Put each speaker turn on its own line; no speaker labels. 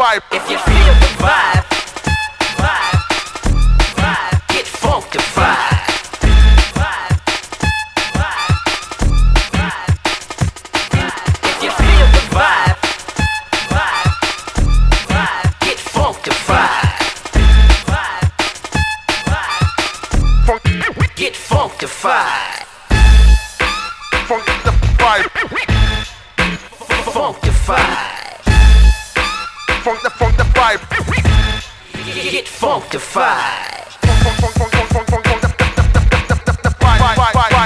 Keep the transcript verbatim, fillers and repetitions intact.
vibe.
If you feel the vibe, vibe, vibe, get funkified. Vibe, vibe, vibe, vibe. If you feel the vibe, vibe, vibe, get funkified. Vibe, vibe,
Funk,
get funkified.
funk the vibe.
Funkified.
Funk the funk the vibe.
Get funkified.
Funk, funk, funk, funk, funk, funk, funk the the the the the the vibe, vibe, vibe.